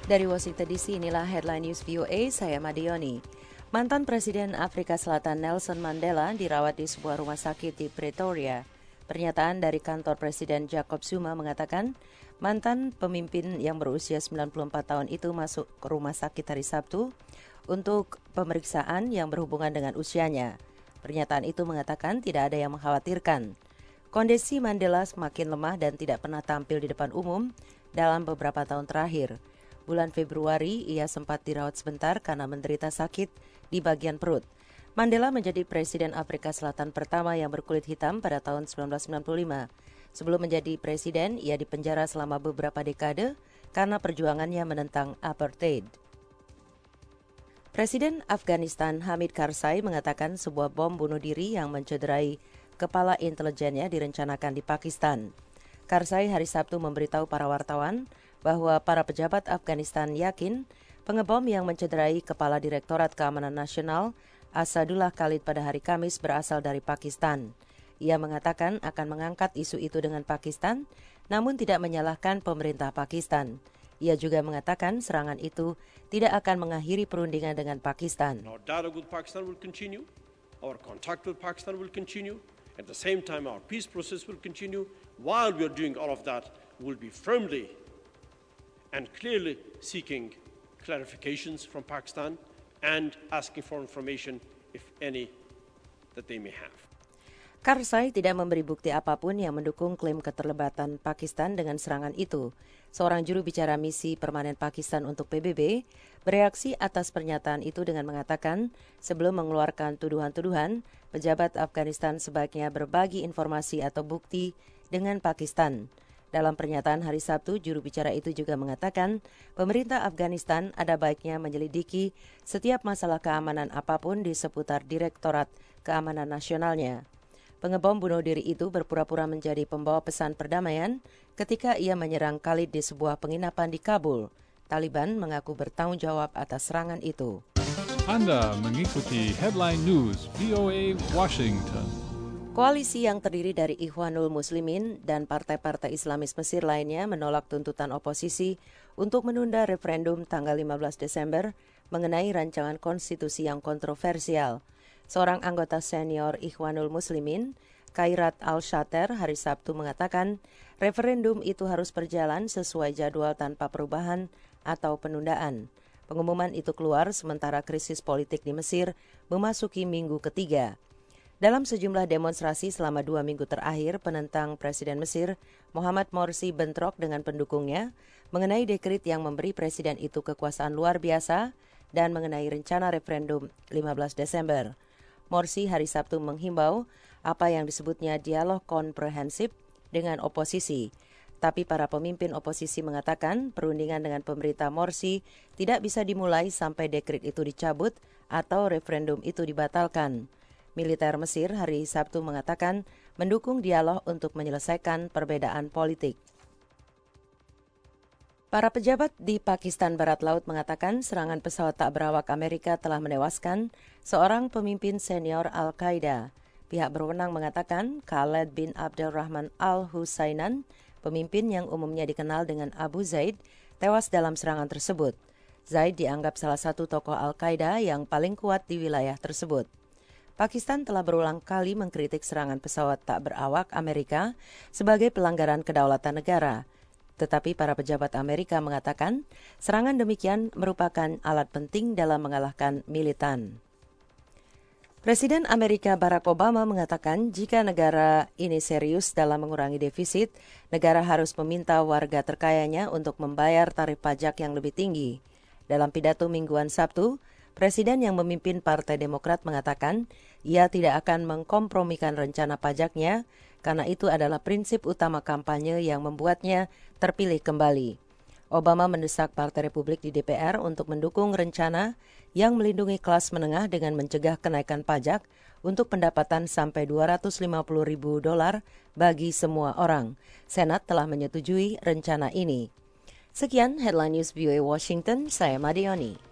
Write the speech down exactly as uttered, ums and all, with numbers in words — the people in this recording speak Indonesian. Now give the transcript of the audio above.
Dari Washington D C, inilah Headline News V O A, saya Madioni. Mantan Presiden Afrika Selatan Nelson Mandela dirawat di sebuah rumah sakit di Pretoria. Pernyataan dari kantor Presiden Jacob Zuma mengatakan, mantan pemimpin yang berusia sembilan puluh empat tahun itu masuk ke rumah sakit hari Sabtu untuk pemeriksaan yang berhubungan dengan usianya. Pernyataan itu mengatakan tidak ada yang mengkhawatirkan. Kondisi Mandela semakin lemah dan tidak pernah tampil di depan umum dalam beberapa tahun terakhir. Bulan Februari, ia sempat dirawat sebentar karena menderita sakit di bagian perut. Mandela menjadi Presiden Afrika Selatan pertama yang berkulit hitam pada tahun sembilan belas sembilan puluh lima. Sebelum menjadi presiden, ia dipenjara selama beberapa dekade karena perjuangannya menentang apartheid. Presiden Afghanistan Hamid Karzai mengatakan sebuah bom bunuh diri yang mencederai kepala intelijennya direncanakan di Pakistan. Karzai hari Sabtu memberitahu para wartawan bahwa para pejabat Afghanistan yakin pengebom yang mencederai Kepala Direktorat Keamanan Nasional Asadullah Khalid pada hari Kamis berasal dari Pakistan. Ia mengatakan akan mengangkat isu itu dengan Pakistan, namun tidak menyalahkan pemerintah Pakistan. Ia juga mengatakan serangan itu tidak akan mengakhiri perundingan dengan Pakistan. Our dialogue with Pakistan will continue, our contact with Pakistan will continue, at the same time our peace process will continue. While we are doing all of that, we will be firmly and clearly seeking clarifications from Pakistan and asking for information, if any, that they may have. Karzai tidak memberi bukti apapun yang mendukung klaim keterlibatan Pakistan dengan serangan itu. Seorang juru bicara misi permanen Pakistan untuk P B B bereaksi atas pernyataan itu dengan mengatakan sebelum mengeluarkan tuduhan-tuduhan, pejabat Afghanistan sebaiknya berbagi informasi atau bukti dengan Pakistan. Dalam pernyataan hari Sabtu, juru bicara itu juga mengatakan pemerintah Afghanistan ada baiknya menyelidiki setiap masalah keamanan apapun di seputar Direktorat Keamanan Nasionalnya. Pengebom bunuh diri itu berpura-pura menjadi pembawa pesan perdamaian ketika ia menyerang Khalid di sebuah penginapan di Kabul. Taliban mengaku bertanggung jawab atas serangan itu. Anda mengikuti Headline News V O A Washington. Koalisi yang terdiri dari Ikhwanul Muslimin dan partai-partai Islamis Mesir lainnya menolak tuntutan oposisi untuk menunda referendum tanggal lima belas Desember mengenai rancangan konstitusi yang kontroversial. Seorang anggota senior Ikhwanul Muslimin, Khairat Al-Shater, hari Sabtu mengatakan referendum itu harus berjalan sesuai jadwal tanpa perubahan atau penundaan. Pengumuman itu keluar sementara krisis politik di Mesir memasuki minggu ketiga. Dalam sejumlah demonstrasi selama dua minggu terakhir, penentang Presiden Mesir, Mohamed Morsi bentrok dengan pendukungnya mengenai dekret yang memberi presiden itu kekuasaan luar biasa dan mengenai rencana referendum lima belas Desember. Morsi hari Sabtu menghimbau apa yang disebutnya dialog komprehensif dengan oposisi. Tapi para pemimpin oposisi mengatakan perundingan dengan pemerintah Morsi tidak bisa dimulai sampai dekret itu dicabut atau referendum itu dibatalkan. Militer Mesir hari Sabtu mengatakan mendukung dialog untuk menyelesaikan perbedaan politik. Para pejabat di Pakistan Barat Laut mengatakan serangan pesawat tak berawak Amerika telah menewaskan seorang pemimpin senior Al-Qaeda. Pihak berwenang mengatakan Khaled bin Abdul Rahman Al-Husainan, pemimpin yang umumnya dikenal dengan Abu Zaid, tewas dalam serangan tersebut. Zaid dianggap salah satu tokoh Al-Qaeda yang paling kuat di wilayah tersebut. Pakistan telah berulang kali mengkritik serangan pesawat tak berawak Amerika sebagai pelanggaran kedaulatan negara. Tetapi para pejabat Amerika mengatakan serangan demikian merupakan alat penting dalam mengalahkan militan. Presiden Amerika Barack Obama mengatakan jika negara ini serius dalam mengurangi defisit, negara harus meminta warga terkayanya untuk membayar tarif pajak yang lebih tinggi. Dalam pidato mingguan Sabtu, Presiden yang memimpin Partai Demokrat mengatakan ia tidak akan mengkompromikan rencana pajaknya karena itu adalah prinsip utama kampanye yang membuatnya terpilih kembali. Obama mendesak Partai Republik di D P R untuk mendukung rencana yang melindungi kelas menengah dengan mencegah kenaikan pajak untuk pendapatan sampai dua ratus lima puluh ribu dolar bagi semua orang. Senat telah menyetujui rencana ini. Sekian Headline News V O A Washington, saya Madioni.